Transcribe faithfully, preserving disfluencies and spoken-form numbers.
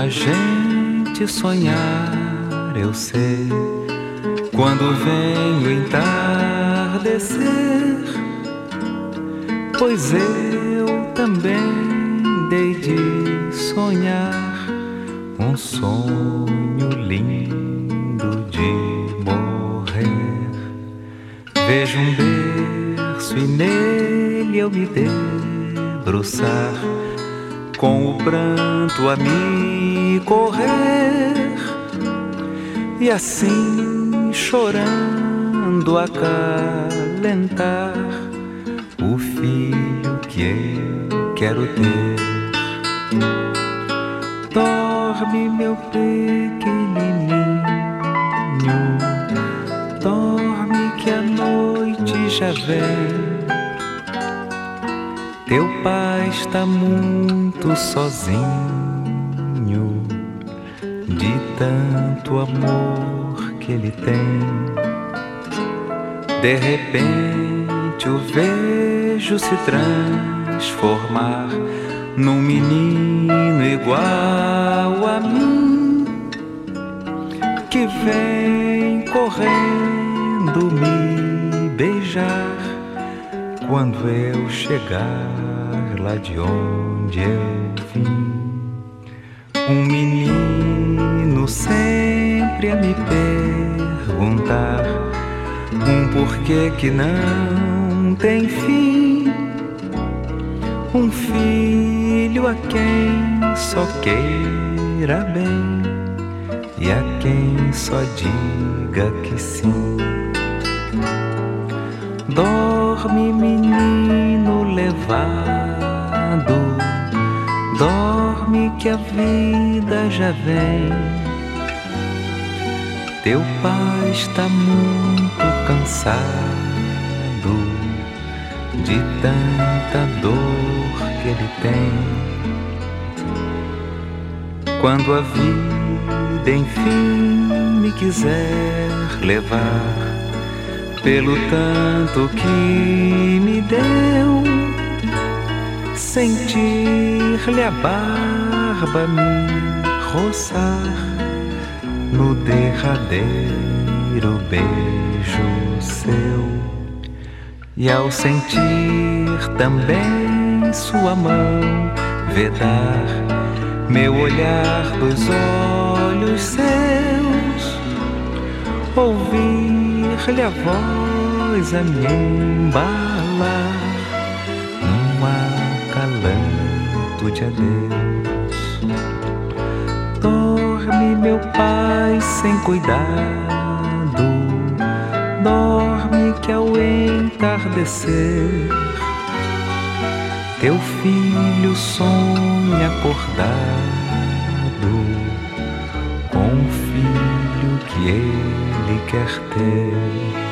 a gente sonhar, eu sei, quando vem o entardecer, pois eu também dei de sonhar um sonho lindo de morrer. Vejo um berço e nele eu me debruçar, com o pranto a me correr, e assim chorando acalentar o filho que eu quero ter. Dorme, meu pequenininho, dorme que a noite já vem. Teu pai está muito sozinho, de tanto amor que ele tem. De repente o vejo se transformar num menino igual a mim, que vem correndo me beijar quando eu chegar lá de onde eu vim. Um menino sempre a me perguntar um porquê que não tem fim. Um filho a quem só queira bem e a quem só diga que sim. Dorme, menino levado, dorme que a vida já vem. Teu pai está muito cansado de tanta dor que ele tem. Quando a vida enfim me quiser levar, pelo tanto que me deu, sentir-lhe a barba me roçar no derradeiro beijo seu, e ao sentir também sua mão vedar meu olhar dos olhos seus, ouvir-lhe a voz a me embalar num acalanto de adeus. Dorme, meu pai, sem cuidado, dorme que ao entardecer teu filho sonha acordado com o filho que ele quer ter.